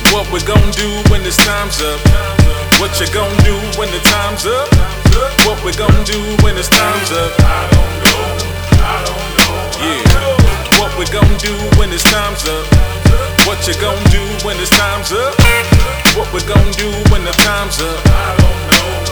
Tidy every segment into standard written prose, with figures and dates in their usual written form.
What we gon' do when this time's up? What you gon' do when the time's up? What we gon' do when this time's up? I don't know. Yeah. What we gon' do when this time's up? What you gon' do when this time's up? What we gon' do when the time's up? I don't know.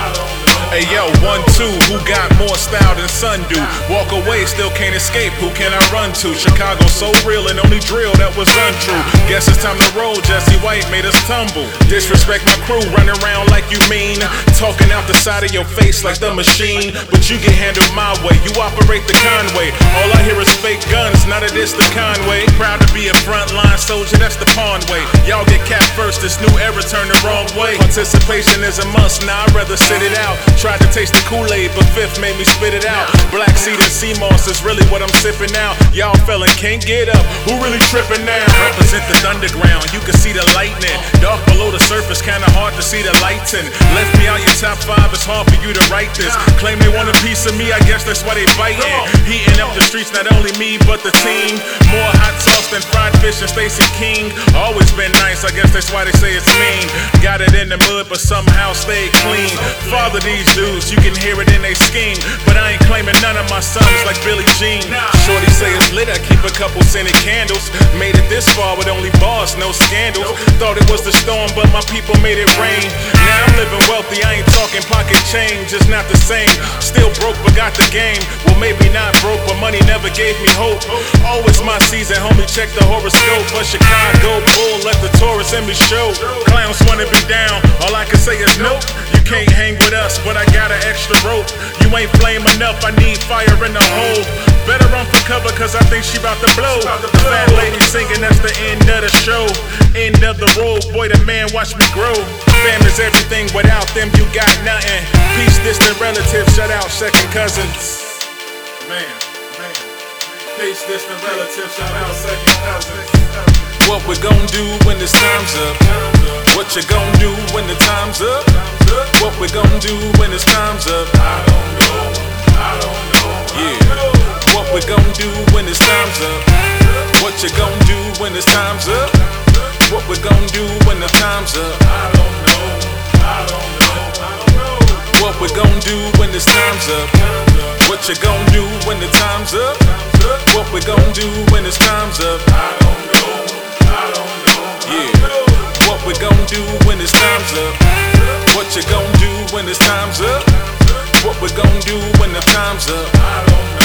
Hey yo, 1, 2, who got more style than Sun do? Walk away, still can't escape, who can I run to? Chicago so real and only drill that was untrue. Guess it's time to roll, Jesse White made us tumble. Disrespect my crew, running around like you mean. Talking out the side of your face like the machine. But you get handled my way, you operate the Conway. All I hear is fake guns, none of this the Conway. Proud to be a frontline soldier, that's the pawn way. Y'all get capped first, this new era turned the wrong way. Participation is a must, now I'd rather sit it out. Tried to taste the Kool-Aid, but Fifth made me spit it out. Black seed and sea moss is really what I'm sipping out. Y'all fellin' can't get up, who really trippin' now? Represent the underground, you can see the lightning. Dark below the surface, kinda hard to see the lightin'. Left me out your top 5, it's hard for you to write this. Claim they want a piece of me, I guess that's why they bitin'. Heating up the streets, not only me, but the team. More hot sauce than fried fish and Stacey King. Always been nice, I guess that's why they say it's mean. Got it in the mud, but somehow stayed clean. Father these dudes, you can hear it in they scheme. But I ain't claiming none of my sons like Billie Jean. Shorty say it's lit, I keep a couple scented candles. Made it this far with only bars, no scandals. Thought it was the storm, but my people made it rain. Now I'm living wealthy, I ain't talking pocket change. It's not the same, still broke but got the game. Well maybe not broke, but money never gave me hope. Always my season, homie, check the horoscope. But Chicago bull, let the tourists in me show. Clowns wanna be down, all I can say is nope. You can't hang with us, but I got an extra rope. You ain't flame enough, I need fire in the hole. Better run for cover, cause I think she about to blow. The fat lady singing, that's the end of the show. End of the road, boy, the man watch me grow. Fam is everything, without them you got nothing. Peace, distant relatives, shut out second cousins. Man. Peace, distant relatives, shout out second cousins. What we gon' do when this time's up? What you gon' do when the time's up? What we gon' do when this time's up? I don't know. Yeah. What we gon' do when this time's up? What you gon' do when this time's up? What we gon' do when the time's up? I don't know. What we gon' do when this time's up? What you gon' do when the time's up? What we gon' do when this time's up? I don't know. Yeah. What we gon' do when this time's up? What you gon' do when this time's up? What we gon' do when the time's up? I don't know.